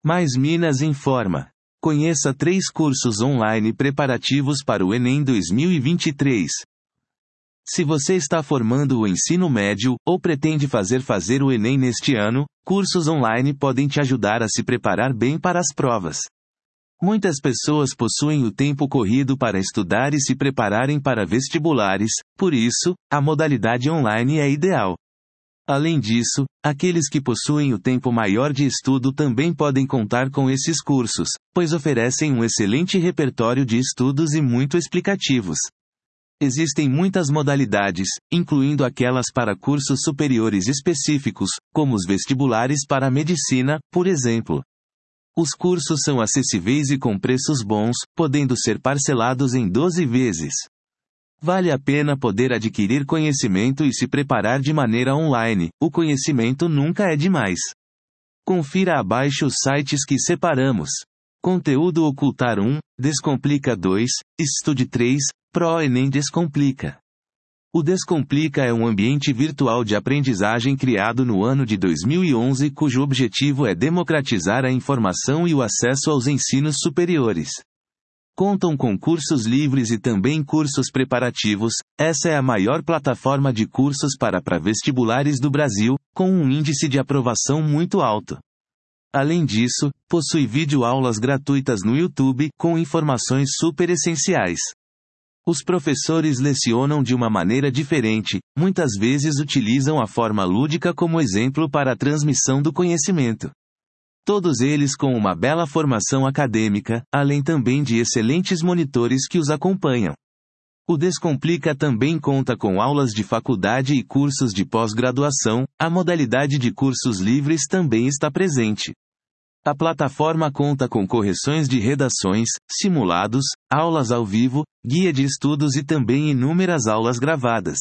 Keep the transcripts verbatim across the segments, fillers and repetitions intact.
Mais Minas informa. Conheça três cursos online preparativos para o Enem dois mil e vinte e três. Se você está formando o ensino médio, ou pretende fazer fazer o Enem neste ano, cursos online podem te ajudar a se preparar bem para as provas. Muitas pessoas possuem o tempo corrido para estudar e se prepararem para vestibulares, por isso, a modalidade online é ideal. Além disso, aqueles que possuem o tempo maior de estudo também podem contar com esses cursos, pois oferecem um excelente repertório de estudos e muito explicativos. Existem muitas modalidades, incluindo aquelas para cursos superiores específicos, como os vestibulares para medicina, por exemplo. Os cursos são acessíveis e com preços bons, podendo ser parcelados em doze vezes. Vale a pena poder adquirir conhecimento e se preparar de maneira online, o conhecimento nunca é demais. Confira abaixo os sites que separamos. Conteúdo Ocultar um, Descomplica dois, Estude três, ProEnem Descomplica. O Descomplica é um ambiente virtual de aprendizagem criado no ano de dois mil e onze cujo objetivo é democratizar a informação e o acesso aos ensinos superiores. Contam com cursos livres e também cursos preparativos. Essa é a maior plataforma de cursos para pré-vestibulares do Brasil, com um índice de aprovação muito alto. Além disso, possui videoaulas gratuitas no YouTube, com informações super essenciais. Os professores lecionam de uma maneira diferente, muitas vezes utilizam a forma lúdica como exemplo para a transmissão do conhecimento. Todos eles com uma bela formação acadêmica, além também de excelentes monitores que os acompanham. O Descomplica também conta com aulas de faculdade e cursos de pós-graduação. A modalidade de cursos livres também está presente. A plataforma conta com correções de redações, simulados, aulas ao vivo, guia de estudos e também inúmeras aulas gravadas.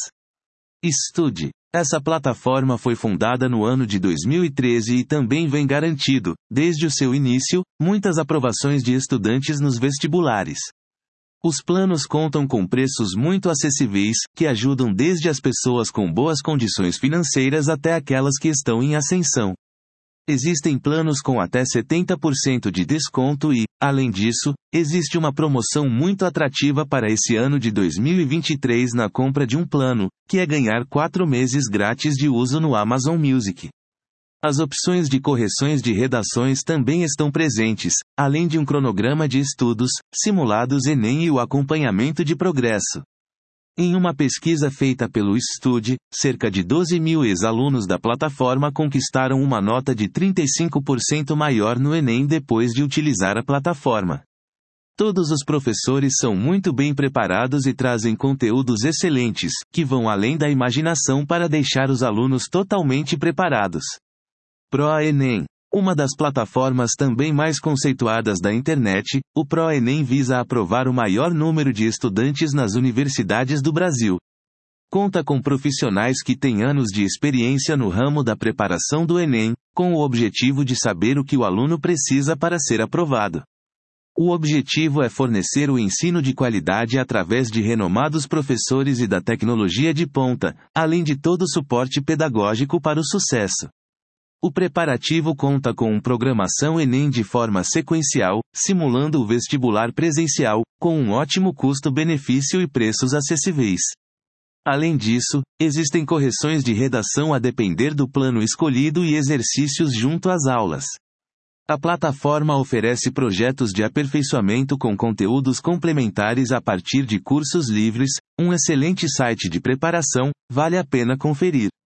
Estude. Essa plataforma foi fundada no ano de dois mil e treze e também vem garantido, desde o seu início, muitas aprovações de estudantes nos vestibulares. Os planos contam com preços muito acessíveis, que ajudam desde as pessoas com boas condições financeiras até aquelas que estão em ascensão. Existem planos com até setenta por cento de desconto e, além disso, existe uma promoção muito atrativa para esse ano de dois mil e vinte e três na compra de um plano, que é ganhar quatro meses grátis de uso no Amazon Music. As opções de correções de redações também estão presentes, além de um cronograma de estudos, simulados Enem e o acompanhamento de progresso. Em uma pesquisa feita pelo Estude, cerca de doze mil ex-alunos da plataforma conquistaram uma nota de trinta e cinco por cento maior no Enem depois de utilizar a plataforma. Todos os professores são muito bem preparados e trazem conteúdos excelentes, que vão além da imaginação para deixar os alunos totalmente preparados. ProEnem. Uma das plataformas também mais conceituadas da internet, o ProEnem visa aprovar o maior número de estudantes nas universidades do Brasil. Conta com profissionais que têm anos de experiência no ramo da preparação do Enem, com o objetivo de saber o que o aluno precisa para ser aprovado. O objetivo é fornecer o ensino de qualidade através de renomados professores e da tecnologia de ponta, além de todo o suporte pedagógico para o sucesso. O preparativo conta com programação Enem de forma sequencial, simulando o vestibular presencial, com um ótimo custo-benefício e preços acessíveis. Além disso, existem correções de redação a depender do plano escolhido e exercícios junto às aulas. A plataforma oferece projetos de aperfeiçoamento com conteúdos complementares a partir de cursos livres, um excelente site de preparação, vale a pena conferir.